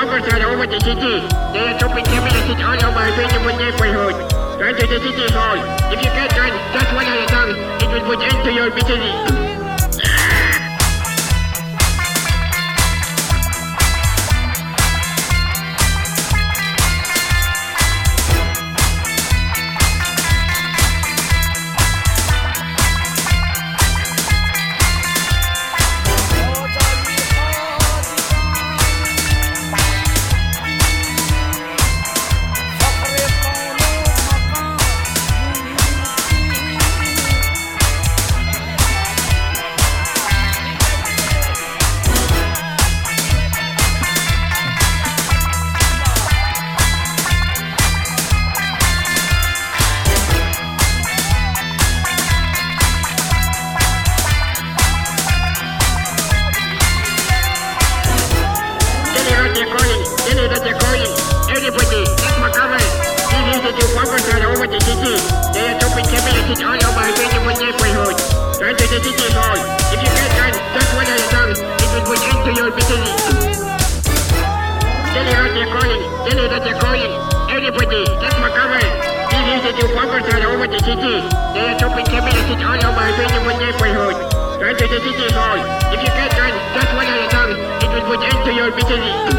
focus all over the city. There are shopping campuses all over the beautiful neighborhood. Run to the city hall. If you can't run just one at a time, it will put end to your misery. Everybody, take my cover. This is the new focus all over the city. There are shopping campuses all over the beautiful neighborhood. Run to the city hall. If you can't run just one at a time, it will put end to your misery. Tell her they're calling. Tell her that they're calling. Everybody, take my cover. This is the new focus all over the city. There are shopping campuses all over the beautiful neighborhood. Run to the city hall. If you can't run just one at a time, it will put end to your misery.